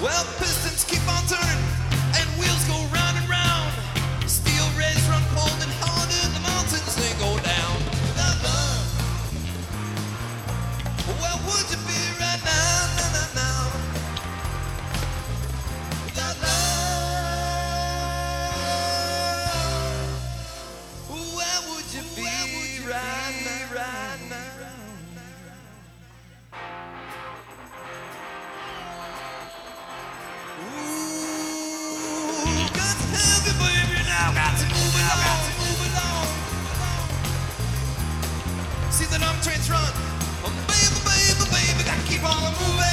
Well, pistons keep on turning and wheels go round and round. Steel rays run cold and hard and the mountains they go down. Love, where would you be right now? Now. Without love, where would you be right now? See the long trains run, baby, baby, baby, gotta keep on moving.